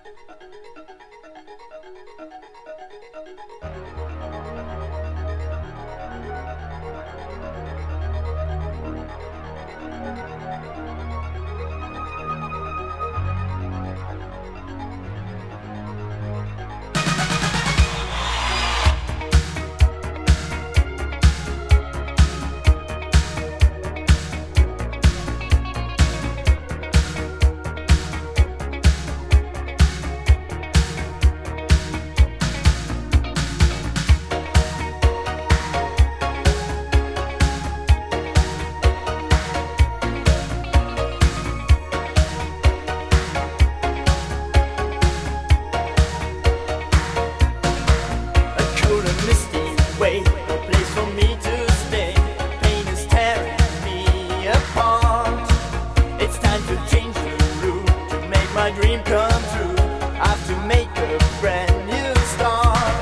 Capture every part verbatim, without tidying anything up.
My dream come true. I have to make a brand new start.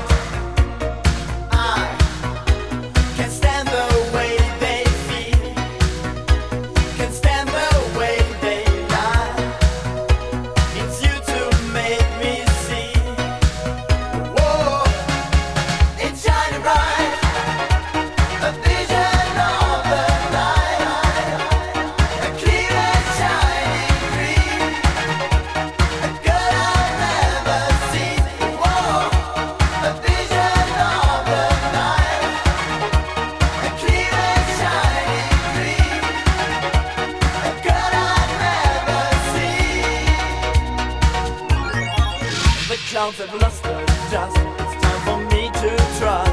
I can't stand the way they feel, can't stand the way they lie. It's you to make me see. Whoa, it's shining bright, a vision of the night, a clear and shining dream. Clouds have lost their dust. It's time for me to try.